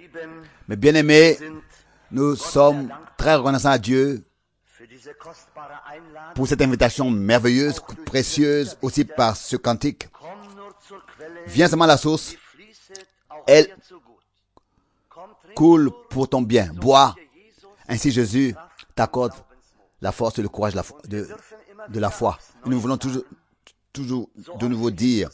Mais bien aimés, nous sommes très reconnaissants à Dieu pour cette invitation merveilleuse, précieuse aussi par ce cantique. Viens seulement à la source, elle coule pour ton bien. Bois, ainsi Jésus t'accorde la force et le courage de la foi. Nous voulons toujours de nouveau dire,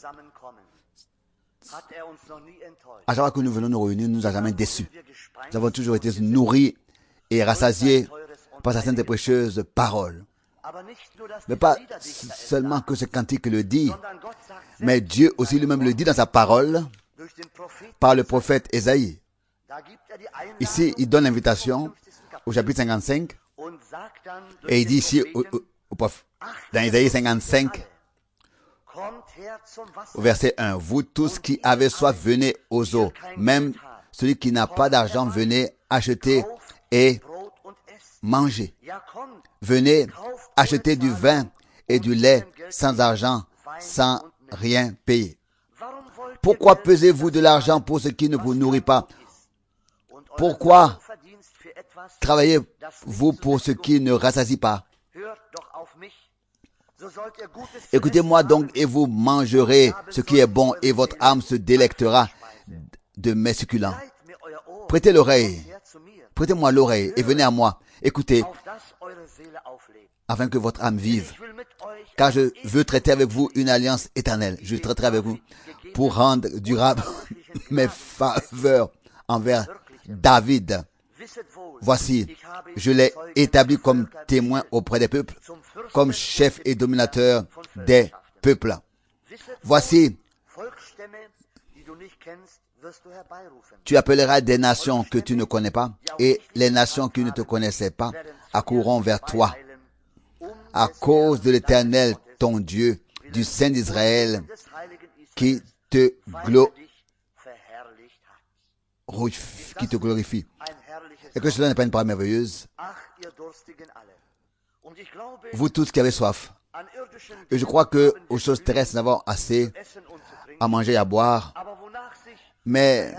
à chaque fois que nous venons nous réunir, nous nous a jamais déçus. Nous avons toujours été nourris et rassasiés par sa sainte et précieuse parole. Mais pas seulement que ce cantique le dit, mais Dieu aussi lui-même le dit dans sa parole par le prophète Ésaïe. Ici, il donne l'invitation au chapitre 55 et il dit ici dans Ésaïe 55 au verset 1, vous tous qui avez soif, venez aux eaux. Même celui qui n'a pas d'argent, venez acheter et manger. Venez acheter du vin et du lait sans argent, sans rien payer. Pourquoi pesez-vous de l'argent pour ce qui ne vous nourrit pas? Pourquoi travaillez-vous pour ce qui ne rassasie pas? Écoutez-moi donc et vous mangerez ce qui est bon et votre âme se délectera de mes succulents. Prêtez l'oreille, prêtez-moi l'oreille et venez à moi. Écoutez, afin que votre âme vive. Car je veux traiter avec vous une alliance éternelle. Je traiterai avec vous pour rendre durable mes faveurs envers David. Voici, je l'ai établi comme témoin auprès des peuples, comme chef et dominateur des peuples. Voici, tu appelleras des nations que tu ne connais pas, et les nations qui ne te connaissaient pas accourront vers toi. À cause de l'Éternel, ton Dieu, du Saint d'Israël, qui te glorifie. Et que cela n'est pas une parole merveilleuse. Vous tous qui avez soif. Et je crois que aux choses terrestres, nous avons assez à manger et à boire. Mais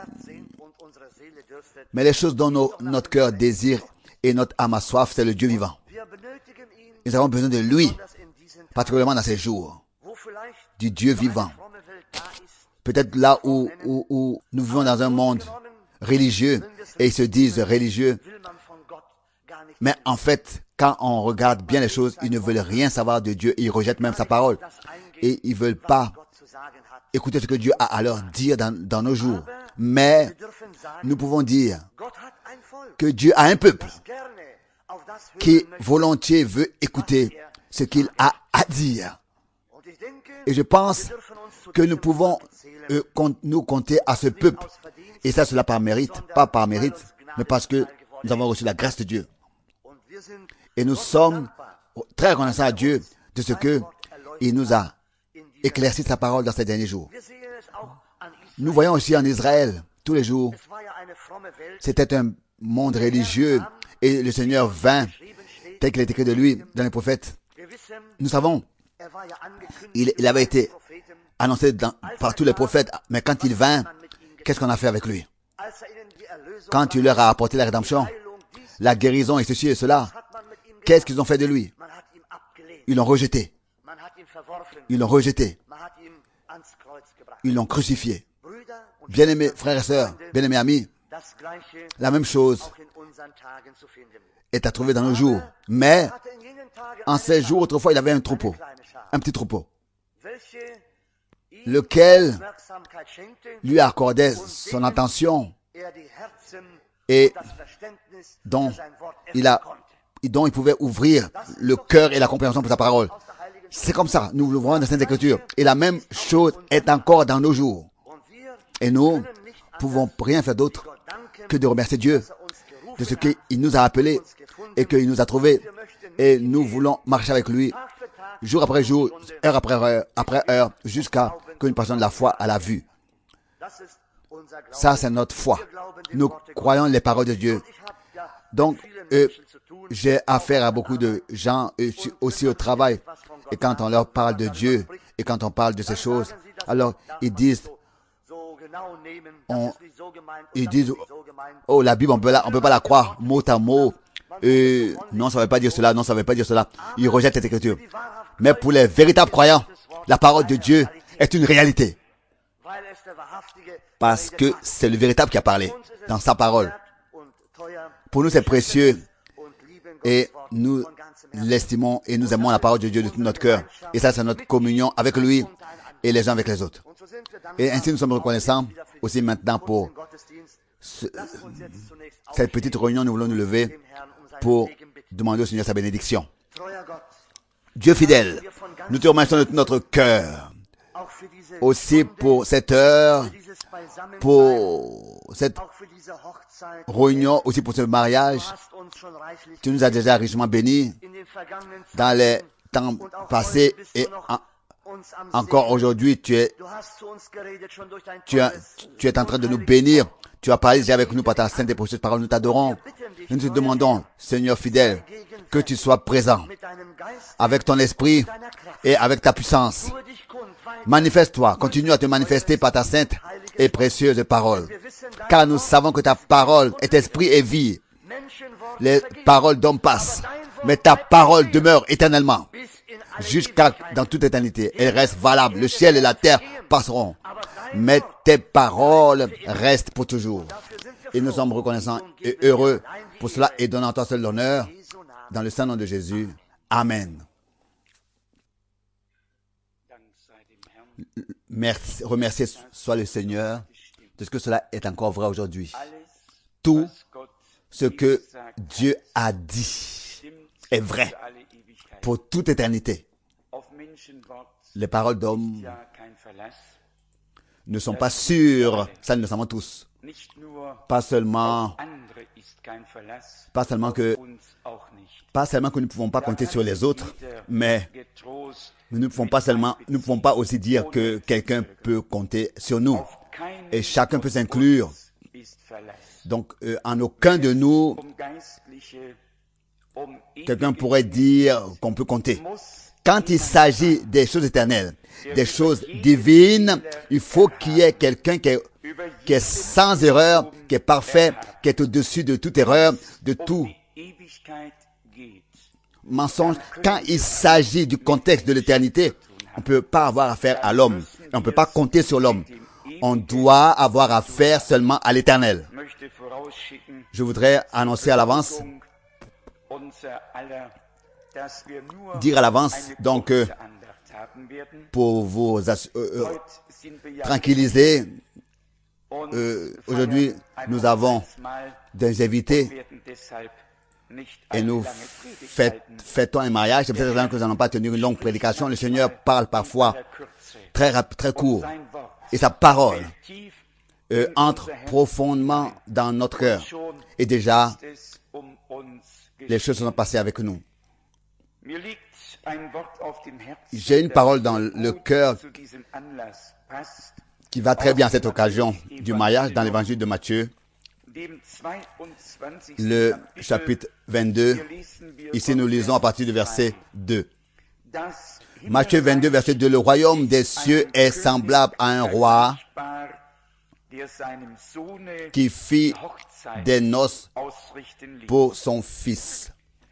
les choses dont notre cœur désire et notre âme a soif, c'est le Dieu vivant. Nous avons besoin de lui, particulièrement dans ces jours, du Dieu vivant. Peut-être là où nous vivons dans un monde religieux et ils se disent religieux, mais en fait, quand on regarde bien les choses, ils ne veulent rien savoir de Dieu et ils rejettent même sa parole. Et ils ne veulent pas écouter ce que Dieu a à leur dire dans nos jours. Mais nous pouvons dire que Dieu a un peuple qui volontiers veut écouter ce qu'il a à dire. Et je pense que nous pouvons nous compter à ce peuple. Et ça, cela par mérite, pas par mérite, mais parce que nous avons reçu la grâce de Dieu. Et nous sommes très reconnaissants à Dieu de ce que il nous a éclairci sa parole dans ces derniers jours. Nous voyons aussi en Israël, tous les jours, c'était un monde religieux et le Seigneur vint, tel qu'il est écrit de lui dans les prophètes. Nous savons, il avait été annoncé par tous les prophètes, mais quand il vint, qu'est-ce qu'on a fait avec lui? Quand il leur a apporté la rédemption, la guérison et ceci et cela, qu'est-ce qu'ils ont fait de lui? Ils l'ont rejeté. Ils l'ont rejeté. Ils l'ont crucifié. Bien-aimés frères et sœurs, bien-aimés amis, la même chose est à trouver dans nos jours. Mais en ces jours, autrefois, il avait un troupeau, un petit troupeau, lequel lui accordait son attention et dont il pouvait ouvrir le cœur et la compréhension pour sa parole. C'est comme ça, nous le voyons dans la Sainte Écriture. Et la même chose est encore dans nos jours. Et nous ne pouvons rien faire d'autre que de remercier Dieu de ce qu'il nous a appelés et qu'il nous a trouvés. Et nous voulons marcher avec lui jour après jour, heure après heure, jusqu'à qu'une personne de la foi à la vue. Ça, c'est notre foi. Nous croyons les paroles de Dieu. Donc, j'ai affaire à beaucoup de gens aussi au travail. Et quand on leur parle de Dieu et quand on parle de ces choses, alors ils disent oh, la Bible, on peut pas la croire mot à mot. Non, ça ne veut pas dire cela, non, ça ne veut pas dire cela. Ils rejettent cette écriture. Mais pour les véritables croyants, la parole de Dieu est une réalité. Parce que c'est le véritable qui a parlé dans sa parole. Pour nous, c'est précieux. Et nous l'estimons et nous aimons la parole de Dieu de tout notre cœur. Et ça, c'est notre communion avec lui et les uns avec les autres. Et ainsi, nous sommes reconnaissants aussi maintenant pour cette petite réunion. Nous voulons nous lever pour demander au Seigneur sa bénédiction. Dieu fidèle, nous te remercions de tout notre cœur. Aussi pour cette heure, pour cette réunion, aussi pour ce mariage. Tu nous as déjà richement bénis dans les temps passés et encore aujourd'hui, tu es en train de nous bénir. Tu as parlé déjà avec nous par ta sainte et précieuse parole. Nous t'adorons. Nous te demandons, Seigneur fidèle, que tu sois présent avec ton esprit et avec ta puissance. Manifeste-toi, continue à te manifester par ta sainte et précieuse parole. Car nous savons que ta parole est esprit et vie. Les paroles d'hommes passent, mais ta parole demeure éternellement. Jusqu'à dans toute éternité. Elle reste valable. Le ciel et la terre passeront. Mais tes paroles restent pour toujours. Et nous sommes reconnaissants et heureux pour cela et donnant à toi seul l'honneur. Dans le saint nom de Jésus. Amen. Merci, remercié soit le Seigneur de ce que cela est encore vrai aujourd'hui. Tout ce que Dieu a dit est vrai pour toute éternité. Les paroles d'hommes ne sont pas sûres, ça nous le savons tous. Pas seulement que nous ne pouvons pas compter sur les autres, mais nous ne pouvons pas aussi dire que quelqu'un peut compter sur nous. Et chacun peut s'inclure. Donc, en aucun de nous, quelqu'un pourrait dire qu'on peut compter. Quand il s'agit des choses éternelles, des choses divines, il faut qu'il y ait quelqu'un qui est sans erreur, qui est parfait, qui est au-dessus de toute erreur, de tout mensonge. Quand il s'agit du contexte de l'éternité, on ne peut pas avoir affaire à l'homme. On ne peut pas compter sur l'homme. On doit avoir affaire seulement à l'éternel. Je voudrais annoncer à l'avance, dire à l'avance, donc, pour vous tranquilliser, aujourd'hui, nous avons des invités et nous fêtons un mariage. C'est peut-être que nous n'allons pas tenir une longue prédication. Le Seigneur parle parfois très court. Et sa parole entre profondément dans notre cœur. Et déjà, les choses se sont passées avec nous. J'ai une parole dans le cœur qui va très bien à cette occasion du mariage dans l'évangile de Matthieu, le chapitre 22. Ici, nous lisons à partir du verset 2. Matthieu 22, verset 2. Le royaume des cieux est semblable à un roi qui fit des noces pour son fils.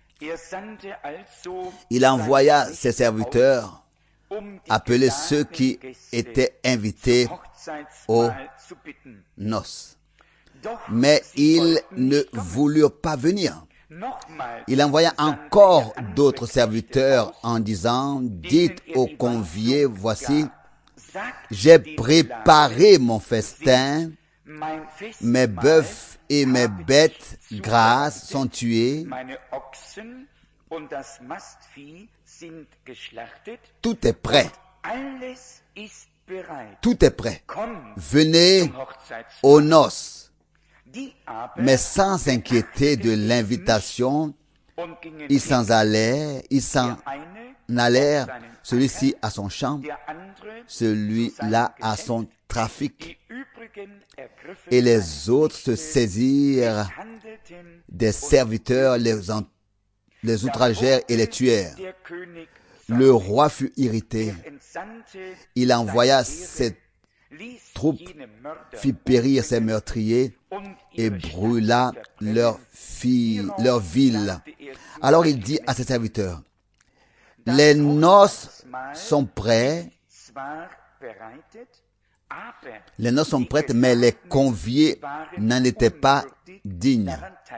Il envoya ses serviteurs appeler ceux qui étaient invités aux noces. Mais ils ne voulurent pas venir. Il envoya encore d'autres serviteurs en disant, dites aux conviés, voici, j'ai préparé mon festin, mes bœufs et mes bêtes grasses sont tués, tout est prêt. Tout est prêt. Venez aux noces. Mais sans s'inquiéter de l'invitation, ils s'en allèrent, celui-ci à son champ, celui-là à son trafic, et les autres se saisirent des serviteurs, les outragèrent et les tuèrent. Le roi fut irrité. Il envoya ses troupe fit périr ses meurtriers et brûla leur ville. Alors il dit à ses serviteurs, les noces sont prêtes, mais les conviés n'en étaient pas dignes.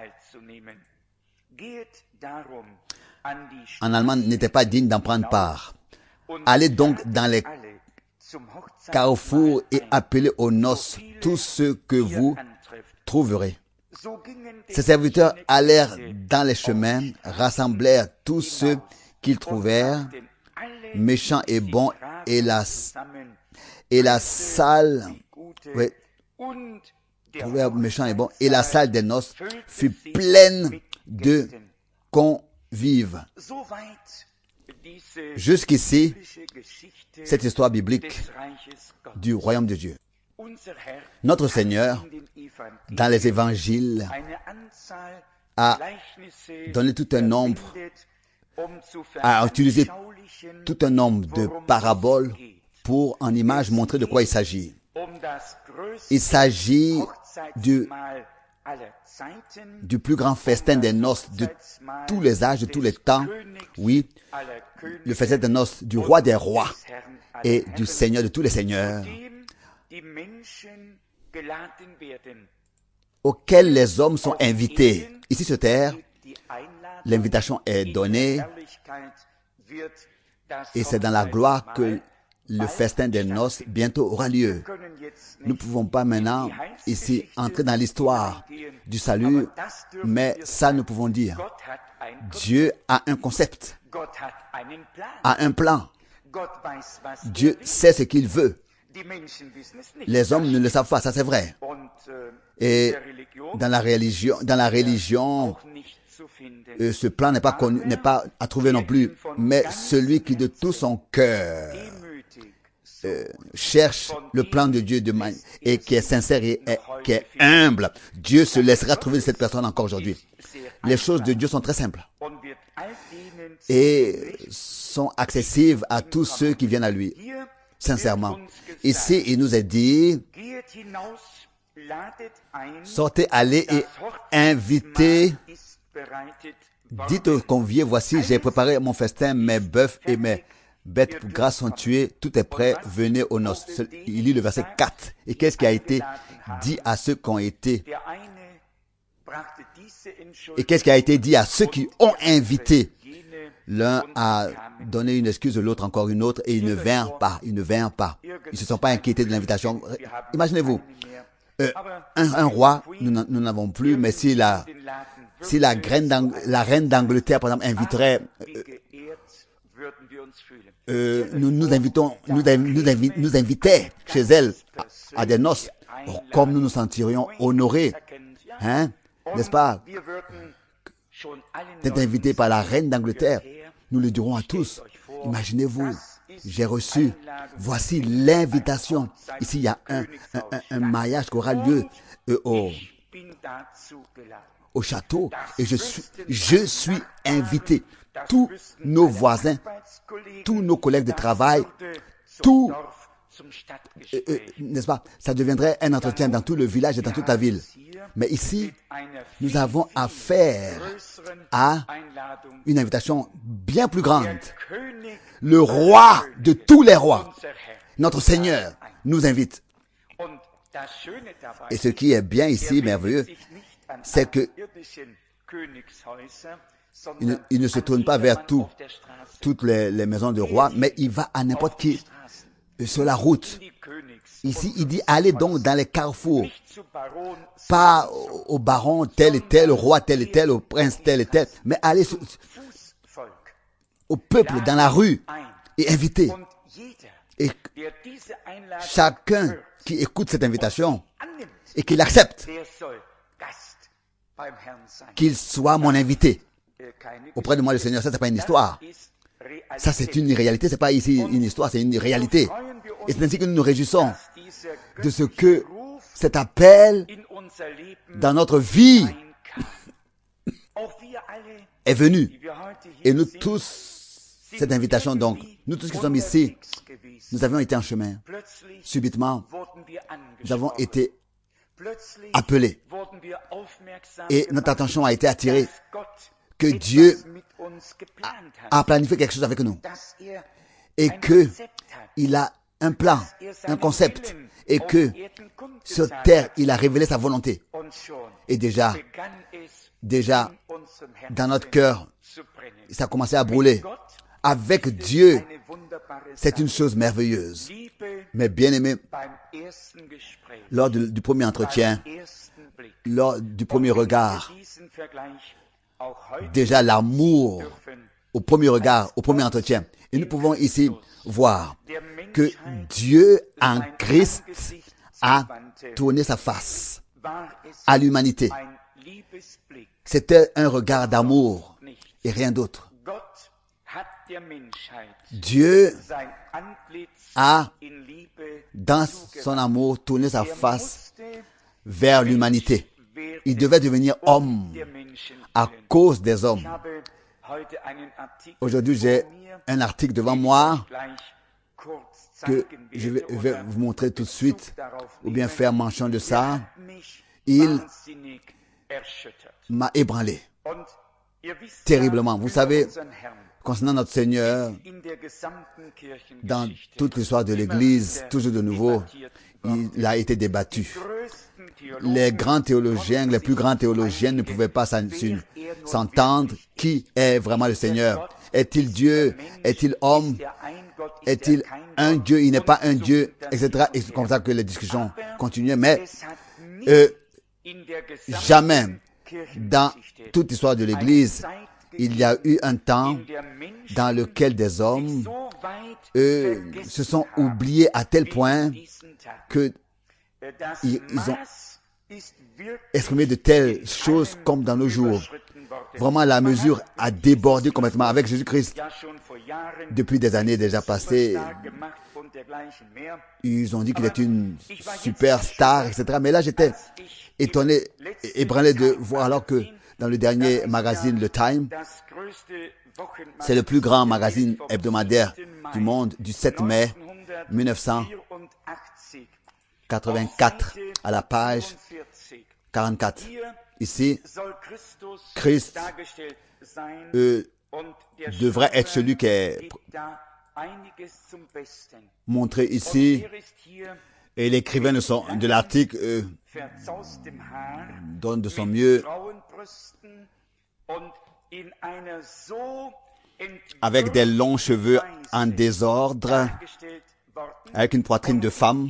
En allemand, n'étaient pas dignes d'en prendre part. Allez donc dans les carrefours et appelez aux noces tous ceux que vous trouverez. Ces serviteurs allèrent dans les chemins, rassemblèrent tous ceux qu'ils trouvèrent, méchants et bons, et la salle, méchants et bons, et la salle des noces fut pleine de convives. Jusqu'ici, cette histoire biblique du royaume de Dieu. Notre Seigneur, dans les évangiles, a donné tout un nombre, a utilisé tout un nombre de paraboles pour en image montrer de quoi il s'agit. Il s'agit du plus grand festin des noces de tous les âges, de tous les temps. Oui, le festin des noces du roi des rois et du Seigneur de tous les seigneurs, auxquels les hommes sont invités. Ici sur terre, l'invitation est donnée et c'est dans la gloire que le festin des noces bientôt aura lieu. Nous ne pouvons pas maintenant ici entrer dans l'histoire du salut, mais ça nous pouvons dire. Dieu a un concept, a un plan. Dieu sait ce qu'il veut. Les hommes ne le savent pas, ça c'est vrai. Et dans la religion, ce plan n'est pas connu, n'est pas à trouver non plus. Mais celui qui de tout son cœur cherche le plan de Dieu et qui est sincère et qui est humble, Dieu se laissera trouver cette personne encore aujourd'hui. Les choses de Dieu sont très simples et sont accessibles à tous ceux qui viennent à lui, sincèrement. Ici, il nous est dit, sortez, allez et invitez, dites aux conviés, voici, j'ai préparé mon festin, mes bœufs et mes bêtes grasses sont tuées, tout est prêt, venez aux noces. Il lit le verset 4. Et qu'est-ce qui a été dit à ceux qui ont été, et qu'est-ce qui a été dit à ceux qui ont invité? L'un a donné une excuse, l'autre encore une autre, et ils ne vinrent pas. Ils ne vinrent pas. Ils se sont pas inquiétés de l'invitation. Imaginez-vous, un roi, nous n'avons plus, mais si la reine d'Angleterre, par exemple, inviterait, nous invitait chez elle à des noces, comme nous nous sentirions honorés, hein, n'est-ce pas? D'être invité par la reine d'Angleterre, nous le dirons à tous. Imaginez-vous, j'ai reçu, voici l'invitation. Ici, il y a un mariage qui aura lieu au château et je suis invité. Tous nos voisins, tous nos collègues de travail, tout, n'est-ce pas? Ça deviendrait un entretien dans tout le village et dans toute la ville. Mais ici, nous avons affaire à une invitation bien plus grande. Le roi de tous les rois, notre Seigneur, nous invite. Et ce qui est bien ici, merveilleux, c'est que il ne se tourne pas vers toutes les maisons de rois, mais il va à n'importe qui sur la route. Ici, il dit, allez donc dans les carrefours, pas au baron tel et tel, au roi tel et tel, au prince tel et tel, mais allez au peuple dans la rue et invitez. Et chacun qui écoute cette invitation et qui l'accepte, qu'il soit mon invité auprès de moi, le Seigneur. Ça, c'est pas une histoire. Ça, c'est une réalité. C'est pas ici une histoire, c'est une réalité. Et c'est ainsi que nous nous réjouissons de ce que cet appel dans notre vie est venu. Et nous tous cette invitation. Donc, nous tous qui sommes ici, nous avions été en chemin. Subitement, nous avons été appelés. Et notre attention a été attirée que Dieu a planifié quelque chose avec nous. Et qu'il a un plan, un concept. Et que sur terre, il a révélé sa volonté. Et déjà, dans notre cœur, ça a commencé à brûler. Avec Dieu, c'est une chose merveilleuse. Mais bien aimé, lors du premier entretien, lors du premier regard, déjà l'amour au premier regard, au premier entretien. Et nous pouvons ici voir que Dieu en Christ a tourné sa face à l'humanité. C'était un regard d'amour et rien d'autre. Dieu a, dans son amour, tourné sa face vers l'humanité. Il devait devenir homme à cause des hommes. Aujourd'hui, j'ai un article devant moi que je vais vous montrer tout de suite, ou bien faire mention de ça. Il m'a ébranlé terriblement. Vous savez, concernant notre Seigneur, dans toute l'histoire de l'Église, toujours de nouveau, il a été débattu. Les grands théologiens, les plus grands théologiens ne pouvaient pas s'entendre. Qui est vraiment le Seigneur? Est-il Dieu? Est-il homme? Est-il un Dieu? Il n'est pas un Dieu, etc. Et c'est comme ça que les discussions continuaient. Mais jamais dans toute l'histoire de l'Église, il y a eu un temps dans lequel des hommes se sont oubliés à tel point que ils ont exprimé de telles choses comme dans nos jours. Vraiment, la mesure a débordé complètement avec Jésus-Christ. Depuis des années déjà passées, ils ont dit qu'il était une superstar, etc. Mais là, j'étais étonné, ébranlé de voir, alors que dans le dernier magazine, le Time, c'est le plus grand magazine hebdomadaire du monde, du 7 mai 1984, à la page 44. Ici, Christ devrait être celui qui est montré ici. Et l'écrivain de l'article donne de son mieux avec des longs cheveux en désordre, avec une poitrine de femme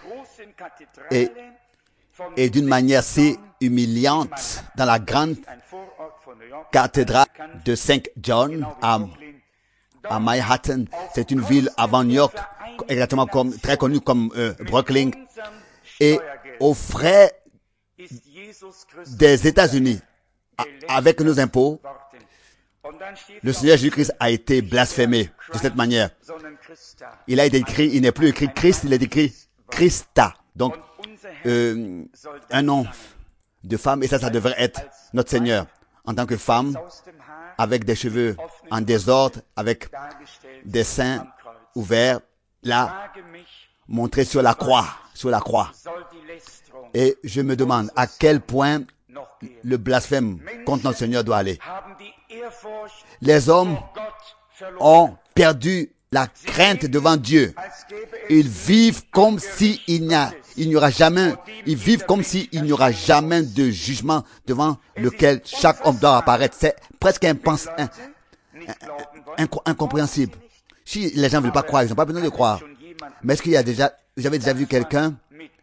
et d'une manière si humiliante dans la grande cathédrale de Saint John à Manhattan. C'est une ville avant New York, exactement comme, très connue comme Brooklyn, et aux frais des États-Unis, avec nos impôts, le Seigneur Jésus-Christ a été blasphémé de cette manière. Il a été écrit, il n'est plus écrit Christ, il est écrit Christa. Donc, un nom de femme, et ça devrait être notre Seigneur. En tant que femme, avec des cheveux en désordre, avec des seins ouverts, là, montrés sur la croix. Et je me demande à quel point le blasphème contre notre Seigneur doit aller. Les hommes ont perdu la crainte devant Dieu. Ils vivent comme s'il n'y aura jamais de jugement devant lequel chaque homme doit apparaître. C'est presque incompréhensible. Si les gens ne veulent pas croire, ils n'ont pas besoin de croire. Mais est-ce qu'il y a vous avez déjà vu quelqu'un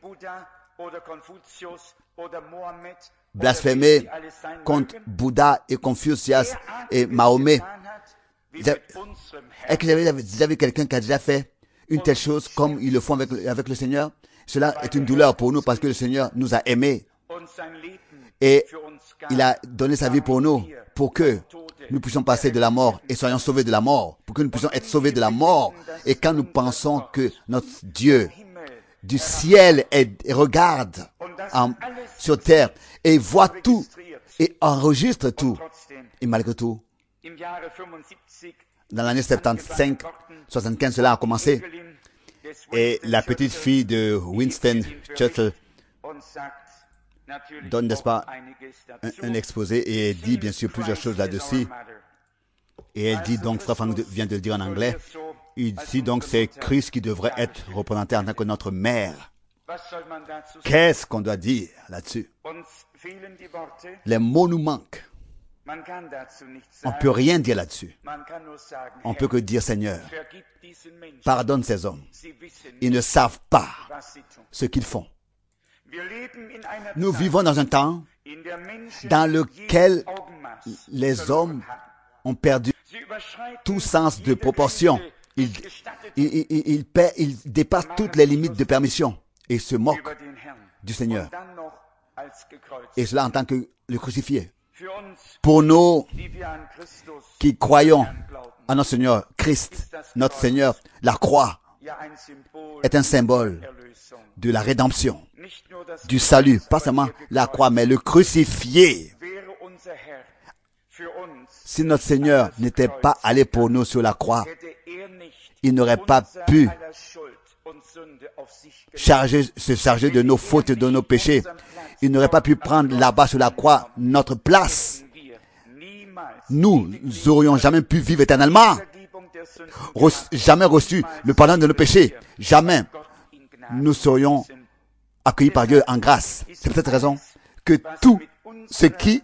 blasphémer contre Bouddha et Confucius et Mahomet? Est-ce que vous avez déjà vu quelqu'un qui a déjà fait une telle chose comme ils le font avec le Seigneur? Cela est une douleur pour nous parce que le Seigneur nous a aimés et il a donné sa vie pour nous, pour que nous puissions passer de la mort et soyons sauvés de la mort, pour que nous puissions être sauvés de la mort. Et quand nous pensons que notre Dieu du ciel regarde sur terre et voit tout et enregistre tout, et malgré tout, dans l'année 75, 75, cela a commencé. Et la petite fille de Winston Churchill donne, n'est-ce pas, un exposé et elle dit bien sûr plusieurs choses là-dessus. Et elle dit donc, Frère Frank vient de le dire en anglais, il dit donc c'est Christ qui devrait être représenté en tant que notre mère. Qu'est-ce qu'on doit dire là-dessus? Les mots nous manquent. On ne peut rien dire là-dessus. On peut que dire, Seigneur, pardonne ces hommes. Ils ne savent pas ce qu'ils font. Nous vivons dans un temps dans lequel les hommes ont perdu tout sens de proportion. Ils dépassent toutes les limites de permission et se moquent du Seigneur. Et cela en tant que le crucifié. Pour nous qui croyons en notre Seigneur Christ, notre Seigneur, la croix est un symbole de la rédemption, du salut. Pas seulement la croix, mais le crucifié. Si notre Seigneur n'était pas allé pour nous sur la croix, il n'aurait pas pu se charger de nos fautes et de nos péchés. Il n'aurait pas pu prendre là-bas sur la croix notre place. Nous n'aurions jamais pu vivre éternellement, jamais reçu le pardon de nos péchés, jamais nous serions accueillis par Dieu en grâce. C'est pour cette raison que tout ce qui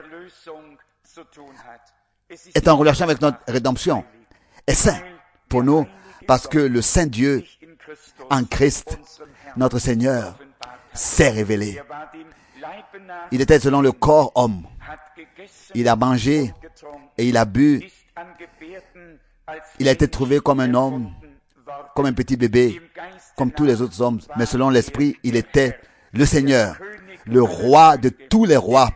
est en relation avec notre rédemption est saint pour nous, parce que le Saint Dieu en Christ, notre Seigneur, s'est révélé. Il était selon le corps homme. Il a mangé et il a bu. Il a été trouvé comme un homme, comme un petit bébé, comme tous les autres hommes. Mais selon l'Esprit, il était le Seigneur, le roi de tous les rois.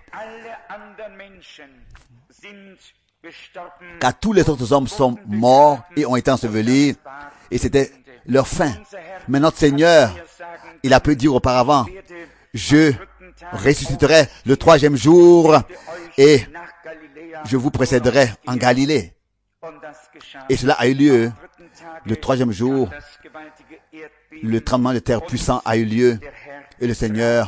Car tous les autres hommes sont morts et ont été ensevelis. Et c'était leur fin. Mais notre Seigneur, il a pu dire auparavant, je ressusciterai le 3e jour et je vous précéderai en Galilée. Et cela a eu lieu le 3e jour. Le tremblement de terre puissant a eu lieu et le Seigneur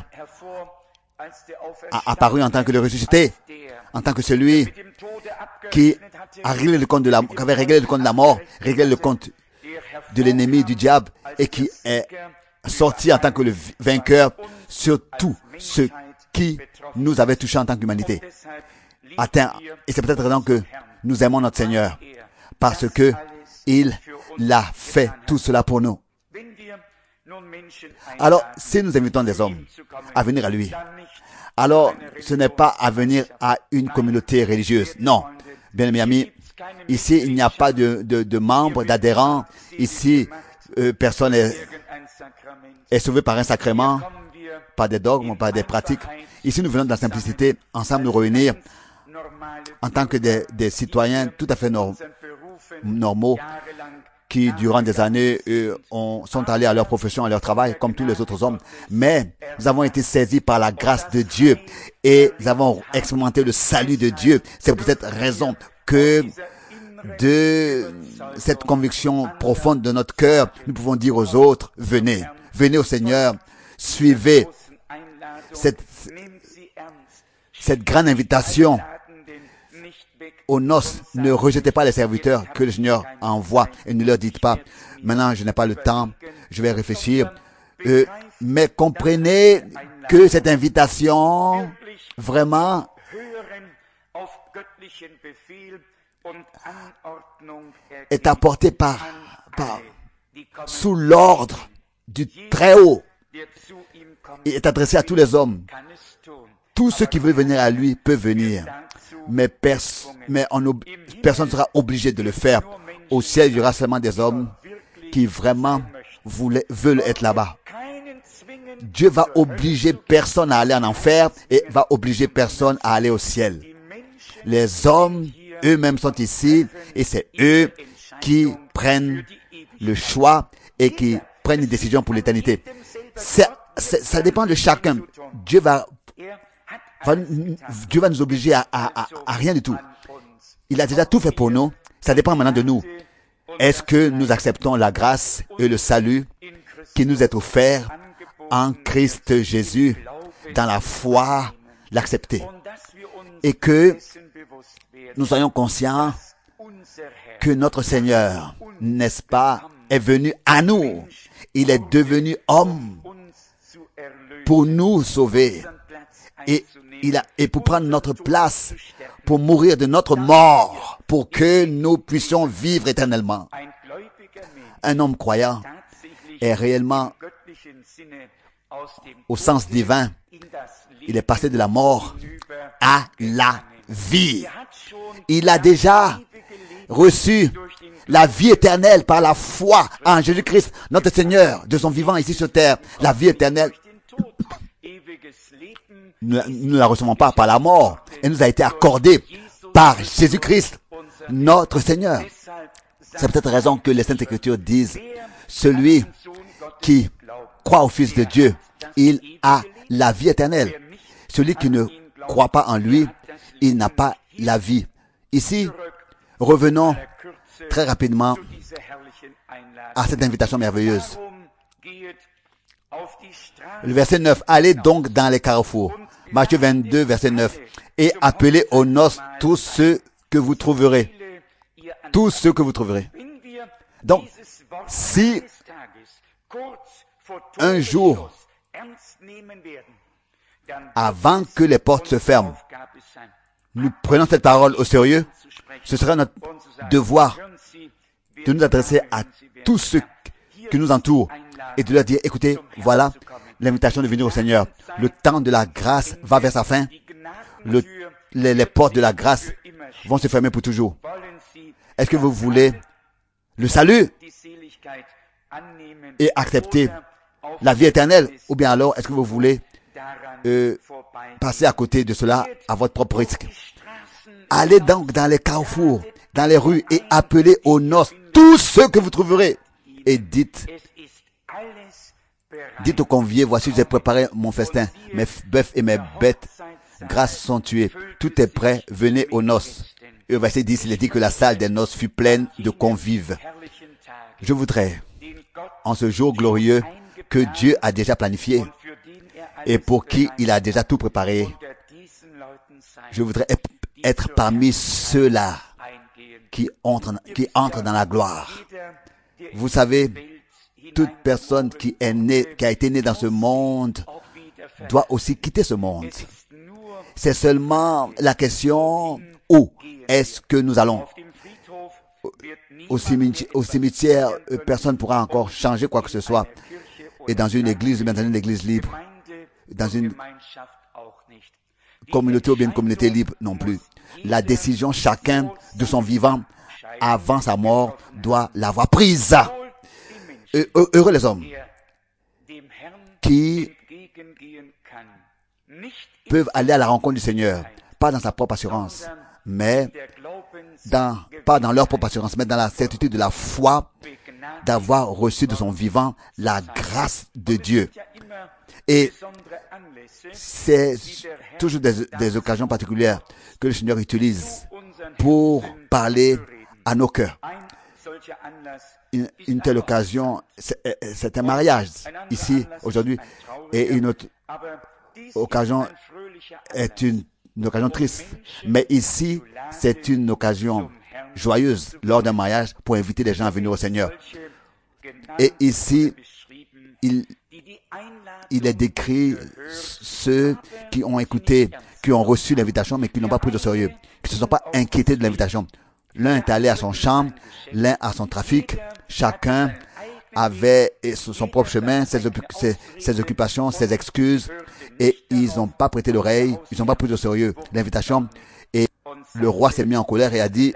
a apparu en tant que le ressuscité, en tant que celui qui a réglé le compte de qui avait réglé le compte de la mort, réglé le compte de l'ennemi, du diable, et qui est sorti en tant que le vainqueur sur tout ce qui nous avait touché en tant qu'humanité. Et c'est peut-être raison que nous aimons notre Seigneur, parce que il a fait tout cela pour nous. Alors, si nous invitons des hommes à venir à lui, alors ce n'est pas à venir à une communauté religieuse. Non, bien mes amis, ici il n'y a pas de membres, d'adhérents. Ici, personne est sauvé par un sacrement, par des dogmes, par des pratiques. Ici, nous venons de la simplicité, ensemble nous réunir en tant que des citoyens tout à fait normaux qui, durant des années, sont allés à leur profession, à leur travail, comme tous les autres hommes. Mais nous avons été saisis par la grâce de Dieu et nous avons expérimenté le salut de Dieu. C'est pour cette raison que de cette conviction profonde de notre cœur, nous pouvons dire aux autres, venez, venez au Seigneur, suivez cette grande invitation aux noces. Ne rejetez pas les serviteurs que le Seigneur envoie et ne leur dites pas, maintenant je n'ai pas le temps, je vais réfléchir. Mais comprenez que cette invitation, vraiment, est apportée sous l'ordre du Très-Haut et est adressée à tous les hommes. Tous ceux qui veulent venir à lui peuvent venir. Mais personne ne sera obligé de le faire. Au ciel, il y aura seulement des hommes qui vraiment veulent être là-bas. Dieu va obliger personne à aller en enfer et va obliger personne à aller au ciel. Les hommes eux-mêmes sont ici et c'est eux qui prennent le choix et qui prennent une décision pour l'éternité. Ça dépend de chacun. Dieu va nous obliger à rien du tout. Il a déjà tout fait pour nous Ça dépend maintenant de nous. Est-ce que nous acceptons la grâce et le salut qui nous est offert en Christ Jésus, dans la foi, l'accepter? Et que nous soyons conscients que notre Seigneur, n'est-ce pas, est venu à nous. Il est devenu homme pour nous sauver. Et pour prendre notre place, pour mourir de notre mort, pour que nous puissions vivre éternellement. Un homme croyant est réellement, au sens divin, il est passé de la mort à la vie. Il a déjà reçu la vie éternelle par la foi en Jésus-Christ, notre Seigneur, de son vivant ici sur terre. La vie éternelle, nous ne la recevons pas par la mort. Elle nous a été accordée par Jésus-Christ, notre Seigneur. C'est peut-être la raison que les Saintes Écritures disent, celui qui croit au Fils de Dieu, il a la vie éternelle. Celui qui ne croit pas en lui, il n'a pas la vie. Ici, revenons très rapidement à cette invitation merveilleuse. Le verset 9. Allez donc dans les carrefours. Matthieu 22, verset 9. Et appelez aux noces tous ceux que vous trouverez. Tous ceux que vous trouverez. Donc, si un jour, avant que les portes se ferment, nous prenons cette parole au sérieux, ce sera notre devoir de nous adresser à tous ceux qui nous entourent et de leur dire, écoutez, voilà l'invitation de venir au Seigneur. Le temps de la grâce va vers sa fin. Les portes de la grâce vont se fermer pour toujours. Est-ce que vous voulez le salut et accepter la vie éternelle? Ou bien alors, est-ce que vous voulez passer à côté de cela à votre propre risque? Allez donc dans les carrefours, dans les rues et appelez aux noces tous ceux que vous trouverez. Et dites aux conviés, voici j'ai préparé mon festin, mes bœufs et mes bêtes grasses sont tués. Tout est prêt, venez aux noces. Et au verset 10, il est dit que la salle des noces fut pleine de convives. Je voudrais, en ce jour glorieux que Dieu a déjà planifié et pour qui il a déjà tout préparé, je voudrais être parmi ceux-là qui entrent dans la gloire. Vous savez, toute personne qui a été née dans ce monde doit aussi quitter ce monde. C'est seulement la question où est-ce que nous allons. Au cimetière, personne ne pourra encore changer quoi que ce soit. Et dans une église, dans une église libre, dans une communauté ou bien une communauté libre non plus. La décision, chacun de son vivant, avant sa mort, doit l'avoir prise. Heureux les hommes qui peuvent aller à la rencontre du Seigneur, pas dans sa propre assurance, mais pas dans leur propre assurance, mais dans la certitude de la foi d'avoir reçu de son vivant la grâce de Dieu. Et c'est toujours des occasions particulières que le Seigneur utilise pour parler à nos cœurs. Une telle occasion, c'est un mariage ici, aujourd'hui, et une autre occasion est une occasion triste. Mais ici, c'est une occasion joyeuse lors d'un mariage pour inviter les gens à venir au Seigneur. Et ici, il est décrit ceux qui ont écouté, qui ont reçu l'invitation, mais qui n'ont pas pris au sérieux, qui ne se sont pas inquiétés de l'invitation. L'un est allé à son champ, l'un à son trafic. Chacun avait son propre chemin, ses occupations, ses excuses, et ils n'ont pas prêté l'oreille, ils n'ont pas pris au sérieux l'invitation. Et le roi s'est mis en colère et a dit,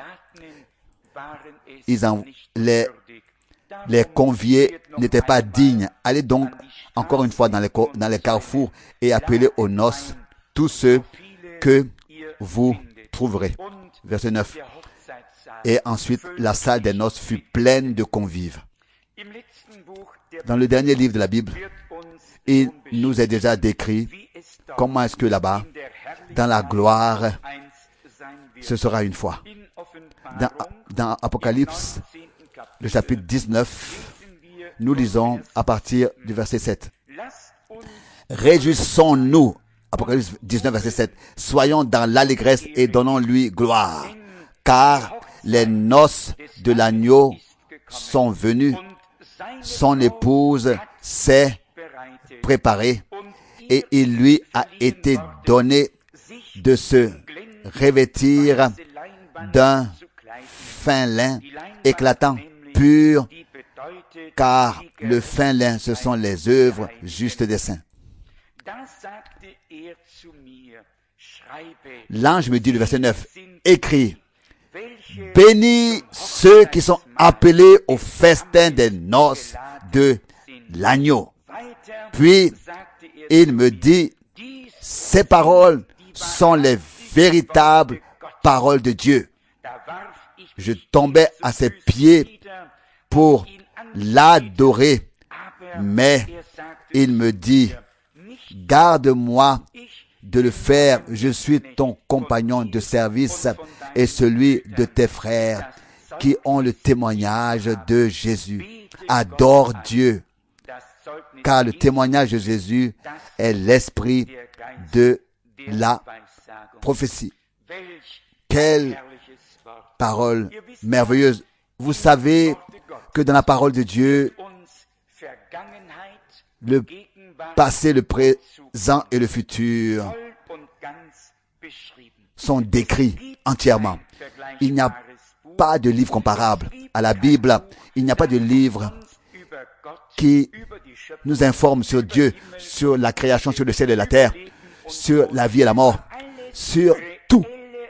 les conviés n'étaient pas dignes. Allez donc encore une fois dans les carrefours et appelez aux noces tous ceux que vous trouverez. Verset 9. Et ensuite, la salle des noces fut pleine de convives. Dans le dernier livre de la Bible, il nous est déjà décrit comment est-ce que dans la gloire, ce sera une fois. Dans Apocalypse, le chapitre 19, nous lisons à partir du verset 7. Réjouissons-nous, Apocalypse 19, verset 7, soyons dans l'allégresse et donnons-lui gloire, car les noces de l'agneau sont venues, son épouse s'est préparée et il lui a été donné de se revêtir d'un fin lin éclatant, pur, car le fin lin, ce sont les œuvres justes des saints. L'ange me dit, le verset 9, écrit, bénis ceux qui sont appelés au festin des noces de l'agneau. Puis, il me dit, ces paroles sont les véritables paroles de Dieu. Je tombais à ses pieds pour l'adorer, mais il me dit, garde-moi de le faire, je suis ton compagnon de service et celui de tes frères qui ont le témoignage de Jésus. Adore Dieu, car le témoignage de Jésus est l'esprit de la prophétie. Quelle parole merveilleuse. Vous savez que dans la parole de Dieu, le passé, le présent et le futur sont décrits entièrement. Il n'y a pas de livre comparable à la Bible. Il n'y a pas de livre qui nous informe sur Dieu, sur la création, sur le ciel et la terre, sur la vie et la mort, sur tout,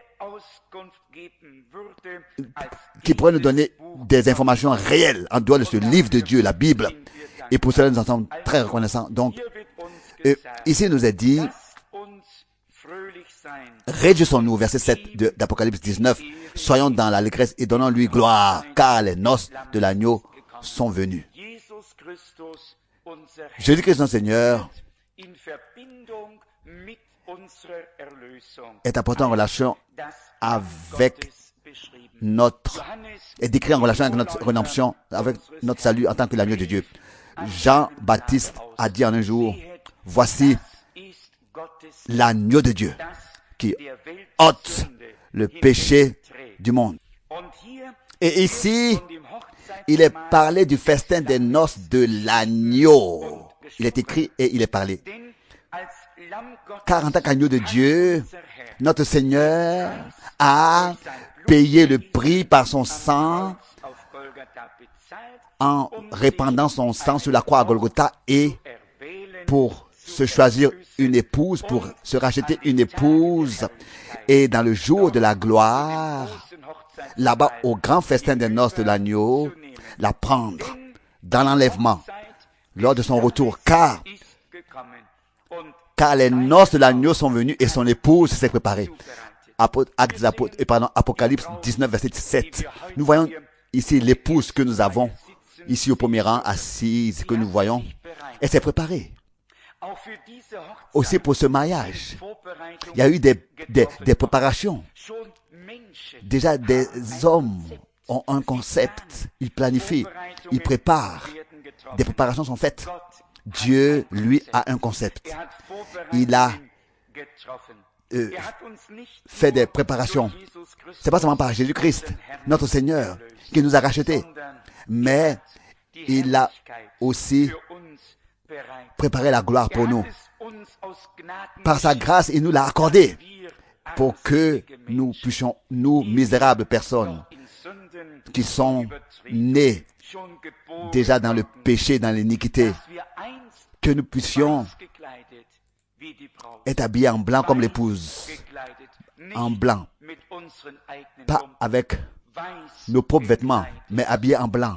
qui pourrait nous donner des informations réelles en dehors de ce livre de Dieu, la Bible. Et pour cela, nous en sommes très reconnaissants. Donc, ici, il nous est dit, réjouissons-nous, verset 7 d'Apocalypse 19, soyons dans l'allégresse et donnons-lui gloire, car les noces de l'agneau sont venues. Jésus-Christ, notre Seigneur, est apporté en relation avec est décrit en relation avec notre rédemption, avec notre salut en tant que l'agneau de Dieu. Jean-Baptiste a dit en un jour, voici l'agneau de Dieu qui ôte le péché du monde. Et ici, il est parlé du festin des noces de l'agneau. Il est écrit et il est parlé. Car en tant qu'agneau de Dieu, notre Seigneur a payé le prix par son sang en répandant son sang sur la croix à Golgotha et pour se choisir une épouse, pour se racheter une épouse. Et dans le jour de la gloire, là-bas au grand festin des noces de l'agneau, la prendre dans l'enlèvement lors de son retour, car les noces de l'agneau sont venues et son épouse s'est préparée. Apocalypse 19, verset 7. Nous voyons ici l'épouse que nous avons, ici au premier rang, assise, que nous voyons. Elle s'est préparée. Aussi pour ce mariage. Il y a eu des préparations. Déjà, des hommes ont un concept. Ils planifient, ils préparent. Des préparations sont faites. Dieu, lui, a un concept. Il a fait des préparations. C'est pas seulement par Jésus-Christ, notre Seigneur, qui nous a rachetés, mais il a aussi préparé la gloire pour nous. Par sa grâce, il nous l'a accordé pour que nous puissions, nous, misérables personnes, qui sont nées déjà dans le péché, dans l'iniquité, que nous puissions être habillés en blanc comme l'épouse, en blanc, pas avec nos propres vêtements, mais habillés en blanc,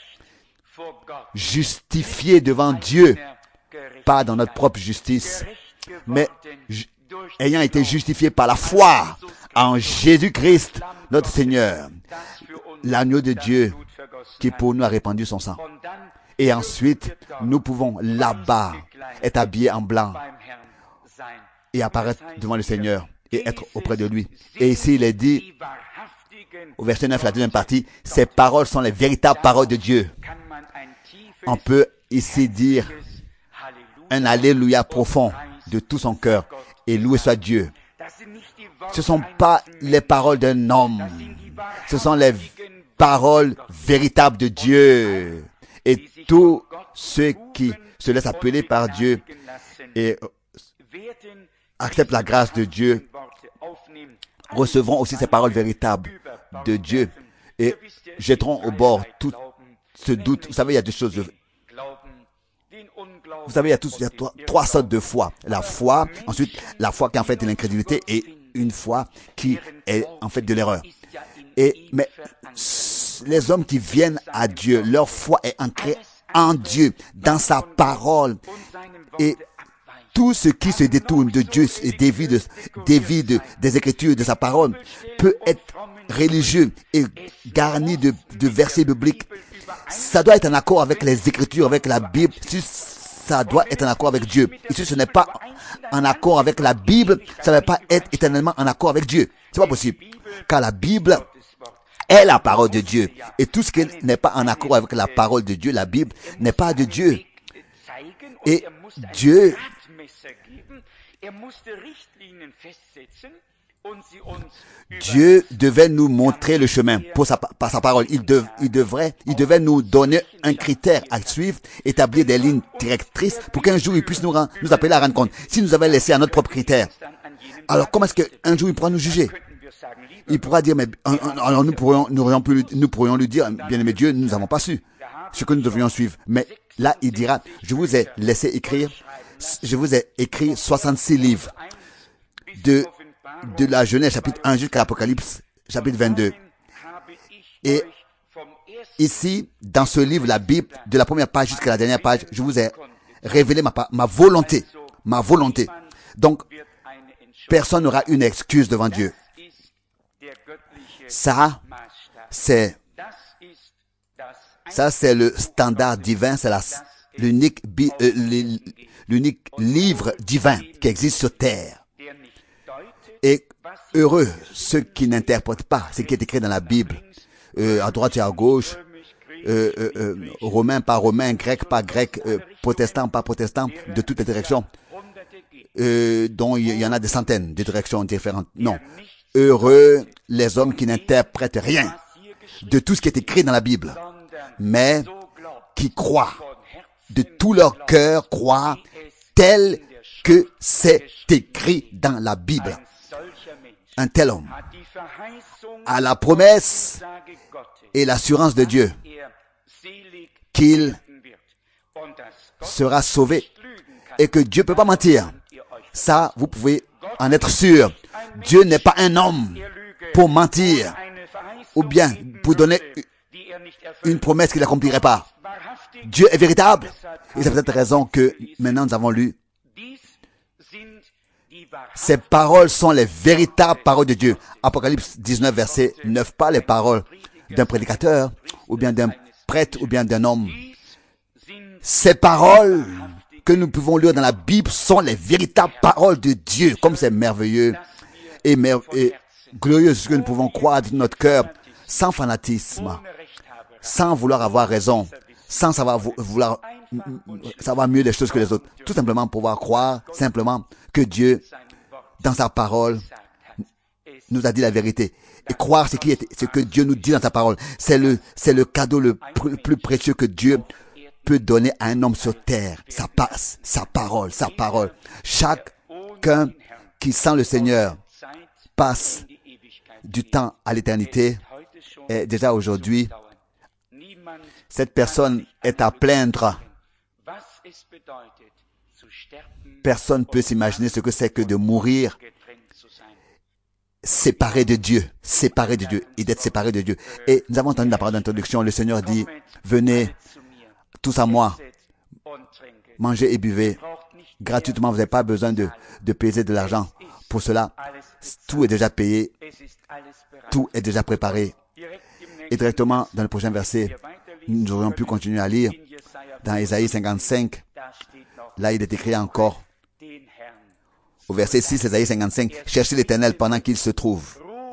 justifiés devant Dieu, pas dans notre propre justice, mais ayant été justifiés par la foi en Jésus-Christ, notre Seigneur, l'agneau de Dieu qui pour nous a répandu son sang. Et ensuite, nous pouvons là-bas être habillés en blanc et apparaître devant le Seigneur et être auprès de lui. Et ici, il est dit, au verset 9, la deuxième partie, ces paroles sont les véritables paroles de Dieu. On peut ici dire un Alléluia profond de tout son cœur et loué soit Dieu. Ce ne sont pas les paroles d'un homme, ce sont les paroles véritables de Dieu. Et tous ceux qui se laissent appeler par Dieu et acceptent la grâce de Dieu recevront aussi ces paroles véritables de Dieu et jetteront au bord tout ce doute. Vous savez, il y a deux choses. Vous savez, il y a trois sortes de foi. La foi, ensuite, la foi qui en fait est l'incrédulité et une foi qui est en fait de l'erreur. Mais les hommes qui viennent à Dieu, leur foi est ancrée en Dieu, dans sa parole. Et tout ce qui se détourne de Dieu et dévie des Écritures, de sa parole, peut être religieux et garni de versets bibliques. Ça doit être en accord avec les Écritures, avec la Bible. Si ça doit être en accord avec Dieu. Et si ce n'est pas en accord avec la Bible, ça ne va pas être éternellement en accord avec Dieu. C'est pas possible. Car la Bible est la parole de Dieu. Et tout ce qui n'est pas en accord avec la parole de Dieu, la Bible, n'est pas de Dieu. Et Dieu devait nous montrer le chemin par sa parole. Il devait nous donner un critère à suivre, établir des lignes directrices pour qu'un jour il puisse nous appeler à rendre compte. Si nous avions laissé à notre propre critère, alors comment est-ce qu'un jour il pourra nous juger? Il pourra dire, mais alors nous pourrions lui dire, bien-aimé Dieu, nous n'avons pas su ce que nous devrions suivre. Mais là, il dira, je vous ai écrit 66 livres de la Genèse, chapitre 1 jusqu'à l'Apocalypse, chapitre 22. Et ici, dans ce livre, la Bible, de la première page jusqu'à la dernière page, je vous ai révélé ma volonté. Ma volonté. Donc, personne n'aura une excuse devant Dieu. Ça, c'est le standard divin, c'est l'unique livre divin qui existe sur terre. Et heureux ceux qui n'interprètent pas ce qui est écrit dans la Bible, à droite et à gauche, romain par romain, grec par grec, protestant par protestant, de toutes les directions, dont il y en a des centaines de directions différentes. Non. Heureux les hommes qui n'interprètent rien de tout ce qui est écrit dans la Bible, mais qui croient, de tout leur cœur croient tel que c'est écrit dans la Bible. Un tel homme a la promesse et l'assurance de Dieu qu'il sera sauvé et que Dieu ne peut pas mentir. Ça, vous pouvez en être sûr. Dieu n'est pas un homme pour mentir ou bien pour donner une promesse qu'il n'accomplirait pas. Dieu est véritable. Et c'est peut-être raison que maintenant nous avons lu. Ces paroles sont les véritables paroles de Dieu. Apocalypse 19, verset 9, pas les paroles d'un prédicateur, ou bien d'un prêtre, ou bien d'un homme. Ces paroles que nous pouvons lire dans la Bible sont les véritables paroles de Dieu. Comme c'est merveilleux et glorieux ce que nous pouvons croire de notre cœur, sans fanatisme, sans vouloir avoir raison, sans vouloir savoir mieux les choses que les autres. Tout simplement pouvoir croire simplement que Dieu, dans sa parole, nous a dit la vérité. Et croire ce que Dieu nous dit dans sa parole. C'est le cadeau le plus précieux que Dieu peut donner à un homme sur terre. Sa parole. Chacun qui sent le Seigneur passe du temps à l'éternité. Et déjà aujourd'hui, cette personne est à plaindre. Personne ne peut s'imaginer ce que c'est que de mourir séparé de Dieu et d'être séparé de Dieu. Et nous avons entendu la parole d'introduction. Le Seigneur dit, venez tous à moi, mangez et buvez gratuitement. Vous n'avez pas besoin de payer de l'argent pour cela. Tout est déjà payé, tout est déjà préparé. Et directement dans le prochain verset, nous aurions pu continuer à lire dans Ésaïe 55. Là, il est écrit encore au verset 6, Ésaïe 55, cherchez l'Éternel pendant qu'il se trouve.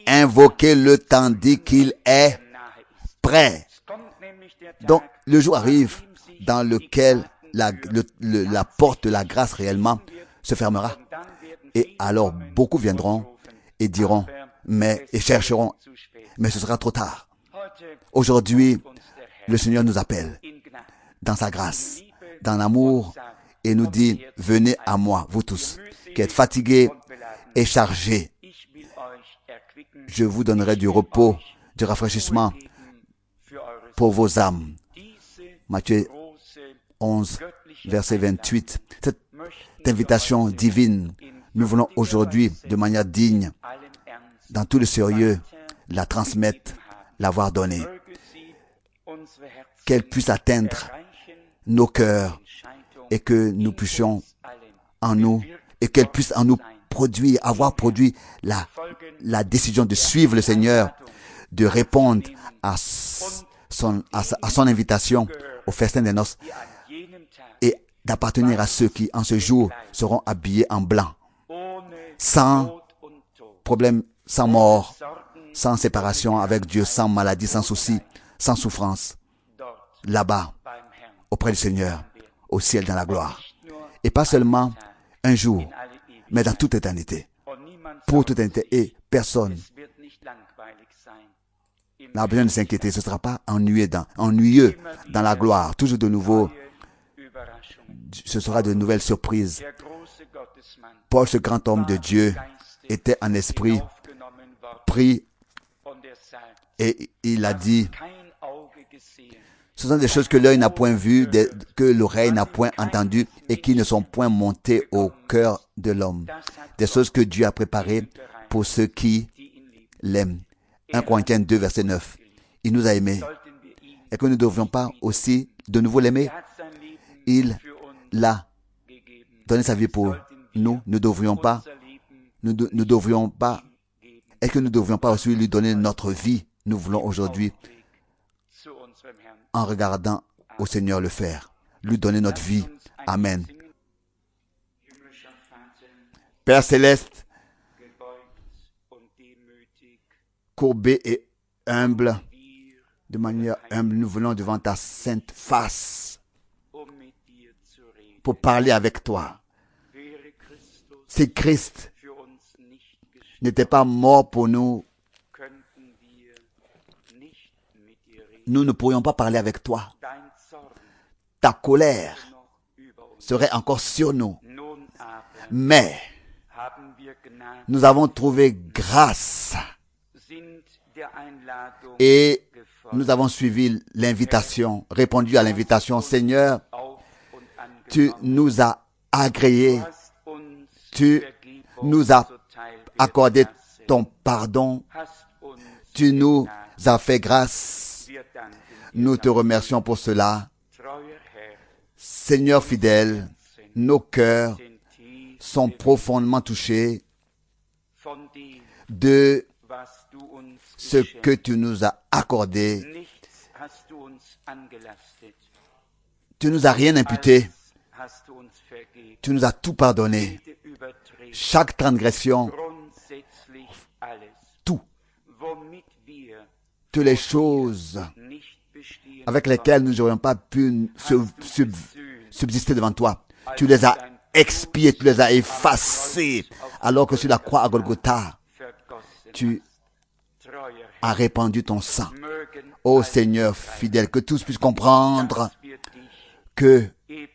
invoquez-le tandis qu'il est prêt. Donc, le jour arrive dans lequel la porte de la grâce réellement se fermera. Et alors, beaucoup viendront et diront, et chercheront, mais ce sera trop tard. Aujourd'hui, le Seigneur nous appelle dans sa grâce, dans l'amour, et nous dit, venez à moi, vous tous, qui êtes fatigués et chargés. Je vous donnerai du repos, du rafraîchissement pour vos âmes. Matthieu 11, verset 28. Cette invitation divine, nous voulons aujourd'hui, de manière digne, dans tout le sérieux, la transmettre, l'avoir donnée. Qu'elle puisse atteindre nos cœurs et que nous puissions en nous, et qu'elle puisse en nous avoir produit la décision de suivre le Seigneur, de répondre à son invitation au festin des noces et d'appartenir à ceux qui, en ce jour, seront habillés en blanc, sans problème, sans mort, sans séparation avec Dieu, sans maladie, sans souci, sans souffrance, là-bas, auprès du Seigneur, au ciel, dans la gloire. Et pas seulement un jour, mais dans toute éternité. Pour toute éternité. Et personne n'a besoin de s'inquiéter. Ce ne sera pas ennuyeux dans la gloire. Toujours de nouveau, ce sera de nouvelles surprises. Paul, ce grand homme de Dieu, était en esprit pris et il a dit, ce sont des choses que l'œil n'a point vues, que l'oreille n'a point entendues et qui ne sont point montées au cœur de l'homme. Des choses que Dieu a préparées pour ceux qui l'aiment. 1 Corinthiens 2, verset 9. Il nous a aimés. Et que nous ne devrions pas aussi de nouveau l'aimer. Il l'a donné sa vie pour nous. Nous devrions pas, est-ce que nous ne devrions pas aussi lui donner notre vie? Nous voulons aujourd'hui, en regardant au Seigneur le faire, lui donner notre vie. Amen. Père céleste, courbé et humble, de manière humble, nous venons devant ta sainte face pour parler avec toi. Si Christ n'était pas mort pour nous, nous ne pourrions pas parler avec toi. Ta colère serait encore sur nous. Mais nous avons trouvé grâce et nous avons suivi l'invitation, répondu à l'invitation. Seigneur, tu nous as agréés, tu nous as accordé ton pardon, tu nous as fait grâce. Nous te remercions pour cela. Seigneur fidèle, nos cœurs sont profondément touchés de ce que tu nous as accordé. Tu nous as rien imputé. Tu nous as tout pardonné. Chaque transgression, toutes les choses avec lesquelles nous n'aurions pas pu subsister devant toi. Tu les as expiées, tu les as effacées, alors que sur la croix à Golgotha, tu as répandu ton sang. Ô Seigneur fidèle, que tous puissent comprendre que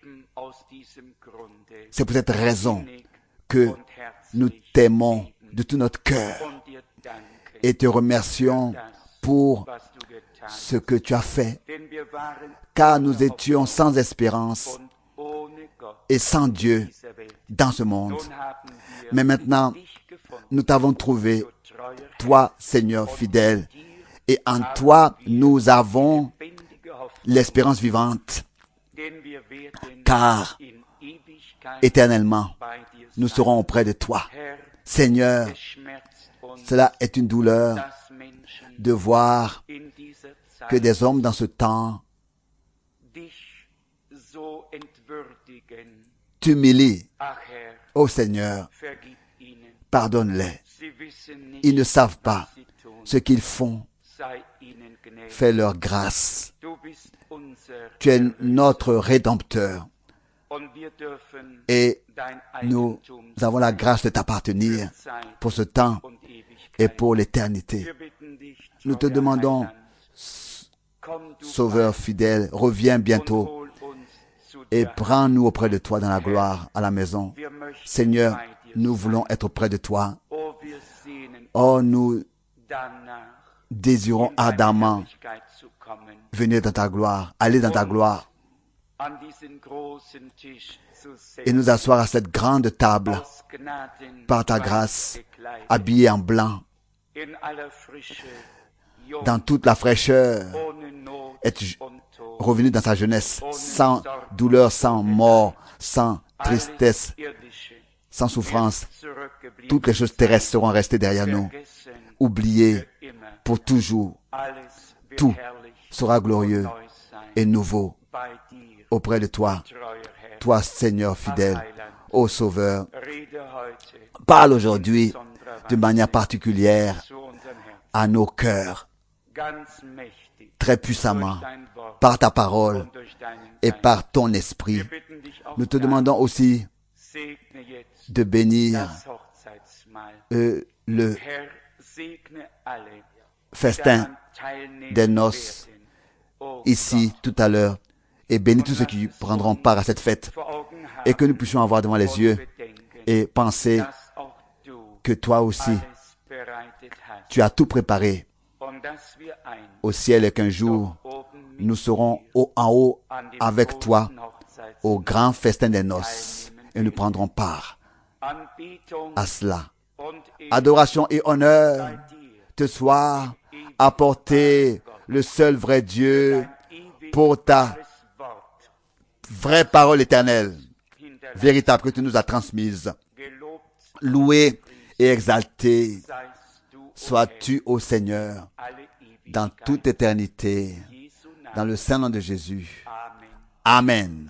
c'est pour cette raison que nous t'aimons de tout notre cœur et te remercions pour ce que tu as fait, car nous étions sans espérance et sans Dieu dans ce monde. Mais maintenant, nous t'avons trouvé, toi, Seigneur fidèle, et en toi, nous avons l'espérance vivante, car éternellement, nous serons auprès de toi. Seigneur, cela est une douleur de voir que des hommes dans ce temps t'humilient. Ô Seigneur, pardonne-les. Ils ne savent pas ce qu'ils font. sei ihnen gnädig. Fais leur grâce. Du bist unser Tu es notre Rédempteur und wir dürfen et dein nous Eigentum avons la grâce de t'appartenir Zeit pour ce temps und et Ewigkeit. pour l'éternité. Wir bitten dich, Nous te treuer demandons, Heiland, komm du Sauveur fidèle, reviens bald bientôt und hol uns zu et dir. prends-nous auprès de toi dans la gloire à la maison. Wir möchten Seigneur, bei dir nous sein. voulons être auprès de toi. Oh, wir sehnen Oh, nous danach, désirons in deine ardemment Herrlichkeit zu kommen, venir dans ta gloire, aller dans ta gloire an diesen großen Tisch zu et nous setzen, asseoir à cette grande table aus Gnaden par ta weiß grâce, gekleidet, habillés en blanc, in aller Frische, jung, dans toute la fraîcheur, ohne Not être und Tod, revenu dans sa jeunesse, sans douleur, sans mort, sans tristesse, alles Irdische, sans souffrance. zurückgeblieben, Toutes les choses terrestres seront restées derrière nous, vergessen oubliées für immer, pour toujours. alles wird Tout herrlich sera und glorieux neu sein, et nouveau bei dir, auprès de toi, treuer Herr, toi Seigneur fidèle, ô Sauveur. rede heute Parle aujourd'hui besonderer de Weise manière particulière zu unseren Herzen, à nos cœurs, ganz mächtig, très puissamment, durch dein Wort par ta parole und durch deinen et Geist. par ton esprit. Wir bitten dich auch Nous te darum, demandons aussi segne jetzt de bénir das Hochzeitsmahl. le Herr, segne alle, die festin daran teilnehmen des noces werden. Oh ici Gott, tout à l'heure et bénis tous ceux qui prendront part à cette fête vor Augen et que nous haben puissions avoir devant les und yeux bedenken, et penser dass auch du que toi aussi alles bereitet hast tu as tout préparé und dass wir ein au ciel et qu'un jour oben mit nous serons en haut an dem avec toi großen Hochzeitsmahl au grand festin des noces et nous prendrons part Anbetung à cela. und Adoration et honneur bei dir, te soient apportés, le seul vrai Dieu, ewig pour ta Wort vraie parole éternelle, hinterlassen. véritable que tu nous as transmise. Gelobt Loué et exalté seist du, o sois-tu, ô Seigneur, Herr, alle dans Ewigkeit. toute éternité, Jesu dans Namen. le saint nom de Jésus. Amen. Amen.